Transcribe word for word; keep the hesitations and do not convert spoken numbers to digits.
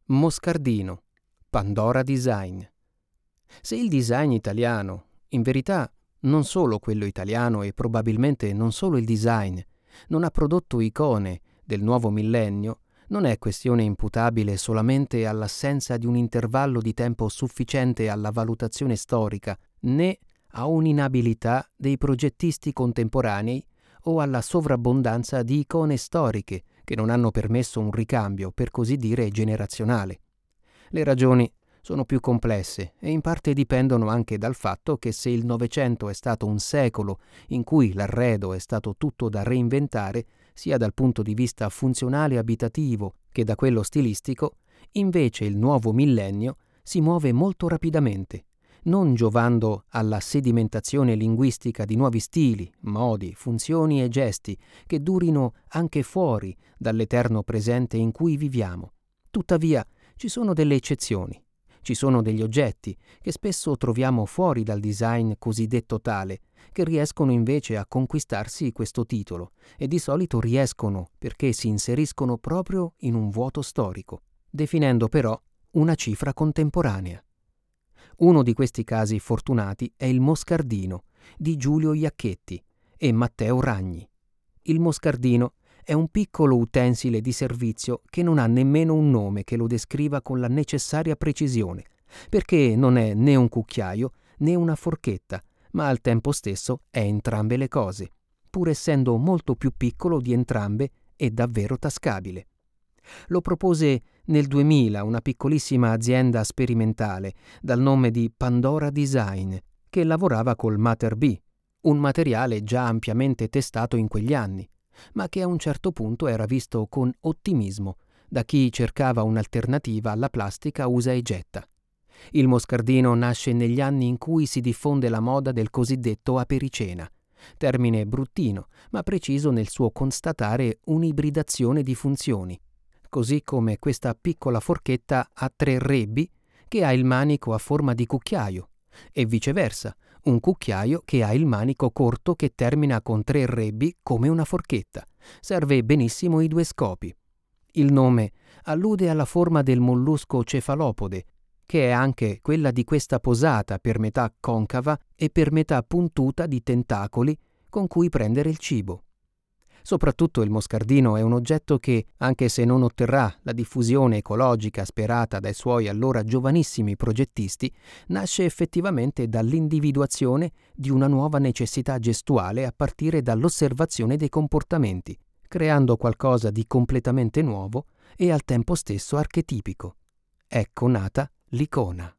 Moscardino, Pandora Design. Se il design italiano, in verità non solo quello italiano e probabilmente non solo il design, non ha prodotto icone del nuovo millennio, non è questione imputabile solamente all'assenza di un intervallo di tempo sufficiente alla valutazione storica, né a un'inabilità dei progettisti contemporanei o alla sovrabbondanza di icone storiche che non hanno permesso un ricambio, per così dire, generazionale. Le ragioni sono più complesse e in parte dipendono anche dal fatto che se il Novecento è stato un secolo in cui l'arredo è stato tutto da reinventare, sia dal punto di vista funzionale e abitativo che da quello stilistico, invece il nuovo millennio si muove molto rapidamente, non giovando alla sedimentazione linguistica di nuovi stili, modi, funzioni e gesti che durino anche fuori dall'eterno presente in cui viviamo. Tuttavia, ci sono delle eccezioni. Ci sono degli oggetti che spesso troviamo fuori dal design cosiddetto tale, che riescono invece a conquistarsi questo titolo e di solito riescono perché si inseriscono proprio in un vuoto storico, definendo però una cifra contemporanea. Uno di questi casi fortunati è il Moscardino di Giulio Iacchetti e Matteo Ragni. Il Moscardino è un piccolo utensile di servizio che non ha nemmeno un nome che lo descriva con la necessaria precisione, perché non è né un cucchiaio né una forchetta, ma al tempo stesso è entrambe le cose, pur essendo molto più piccolo di entrambe e davvero tascabile. Lo propose nel duemila una piccolissima azienda sperimentale dal nome di Pandora Design, che lavorava col Mater B, un materiale già ampiamente testato in quegli anni, ma che a un certo punto era visto con ottimismo da chi cercava un'alternativa alla plastica usa e getta. Il moscardino nasce negli anni in cui si diffonde la moda del cosiddetto apericena, termine bruttino ma preciso nel suo constatare un'ibridazione di funzioni, così come questa piccola forchetta a tre rebbi che ha il manico a forma di cucchiaio e viceversa, un cucchiaio che ha il manico corto che termina con tre rebbi come una forchetta. Serve benissimo i due scopi. Il nome allude alla forma del mollusco cefalopode, che è anche quella di questa posata per metà concava e per metà puntuta di tentacoli con cui prendere il cibo. Soprattutto il moscardino è un oggetto che, anche se non otterrà la diffusione ecologica sperata dai suoi allora giovanissimi progettisti, nasce effettivamente dall'individuazione di una nuova necessità gestuale a partire dall'osservazione dei comportamenti, creando qualcosa di completamente nuovo e al tempo stesso archetipico. Ecco nata l'icona.